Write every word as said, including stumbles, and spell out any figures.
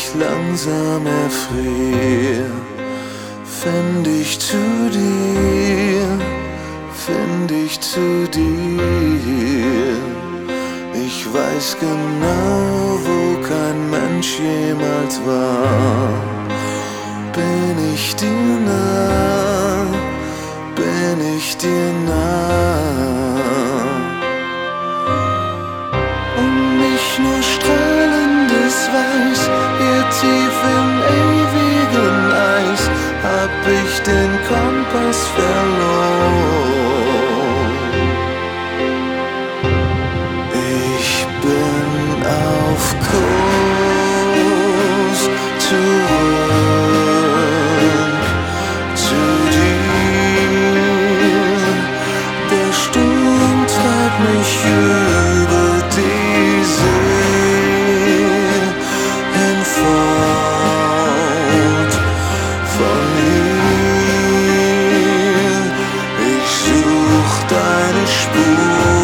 ich langsam erfrier, find ich zu dir, find ich zu dir. Ich weiß genau, wo kein Mensch jemals war. Bin ich dir nah, bin ich dir nah. Und nicht nur strahlendes Weiß, hier tief im ewigen Eis, hab ich den Kompass verloren. Ich bin auf Kurs zurück zu dir. Der Sturm treibt mich über die See hinfort von hier. Ich such deine Spur.